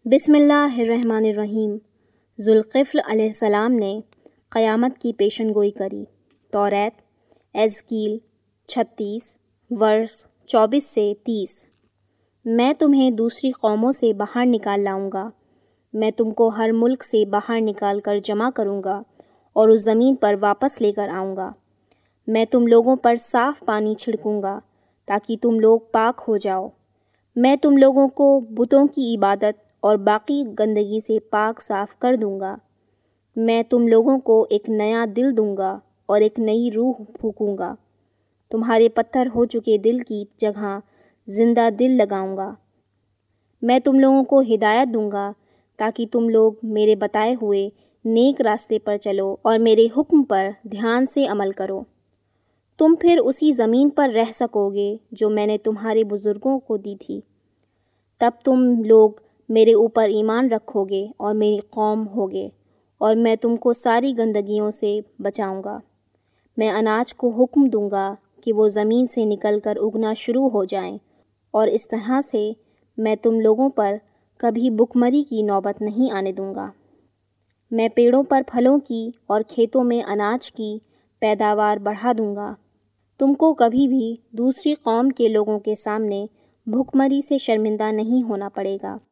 بسم اللہ الرحمن الرحیم۔ ذوالقفل علیہ السلام نے قیامت کی پیشن گوئی کری۔ توریت احزقیل 36 ورس 24 سے 30۔ میں تمہیں دوسری قوموں سے باہر نکال لاؤں گا، میں تم کو ہر ملک سے باہر نکال کر جمع کروں گا اور اس زمین پر واپس لے کر آؤں گا۔ میں تم لوگوں پر صاف پانی چھڑکوں گا تاکہ تم لوگ پاک ہو جاؤ۔ میں تم لوگوں کو بتوں کی عبادت اور باقی گندگی سے پاک صاف کر دوں گا۔ میں تم لوگوں کو ایک نیا دل دوں گا اور ایک نئی روح پھونکوں گا۔ تمہارے پتھر ہو چکے دل کی جگہ زندہ دل لگاؤں گا۔ میں تم لوگوں کو ہدایت دوں گا تاکہ تم لوگ میرے بتائے ہوئے نیک راستے پر چلو اور میرے حکم پر دھیان سے عمل کرو۔ تم پھر اسی زمین پر رہ سکو گے جو میں نے تمہارے بزرگوں کو دی تھی۔ تب تم لوگ میرے اوپر ایمان رکھو گے اور میری قوم ہوگے، اور میں تم کو ساری گندگیوں سے بچاؤں گا۔ میں اناج کو حکم دوں گا کہ وہ زمین سے نکل کر اگنا شروع ہو جائیں، اور اس طرح سے میں تم لوگوں پر کبھی بھوک مری کی نوبت نہیں آنے دوں گا۔ میں پیڑوں پر پھلوں کی اور کھیتوں میں اناج کی پیداوار بڑھا دوں گا۔ تم کو کبھی بھی دوسری قوم کے لوگوں کے سامنے بھوک مری سے شرمندہ نہیں ہونا پڑے گا۔